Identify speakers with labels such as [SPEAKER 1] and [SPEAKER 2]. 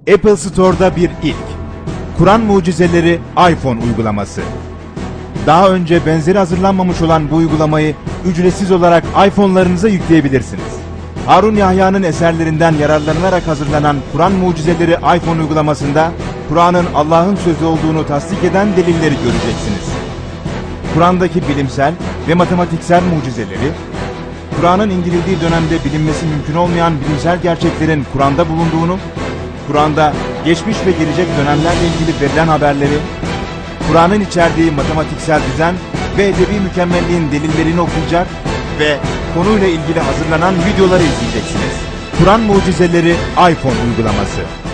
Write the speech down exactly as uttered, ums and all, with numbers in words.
[SPEAKER 1] Apple Store'da bir ilk. Kur'an Mucizeleri iPhone uygulaması. Daha önce benzeri hazırlanmamış olan bu uygulamayı ücretsiz olarak iPhone'larınıza yükleyebilirsiniz. Harun Yahya'nın eserlerinden yararlanarak hazırlanan Kur'an Mucizeleri iPhone uygulamasında Kur'an'ın Allah'ın sözü olduğunu tasdik eden delilleri göreceksiniz. Kur'an'daki bilimsel ve matematiksel mucizeleri, Kur'an'ın indirildiği dönemde bilinmesi mümkün olmayan bilimsel gerçeklerin Kur'an'da bulunduğunu, Kur'an'da geçmiş ve gelecek dönemlerle ilgili verilen haberleri, Kur'an'ın içerdiği matematiksel düzen ve edebi mükemmelliğin delillerini okuyacak ve konuyla ilgili hazırlanan videoları izleyeceksiniz. Kur'an Mucizeleri iPhone uygulaması.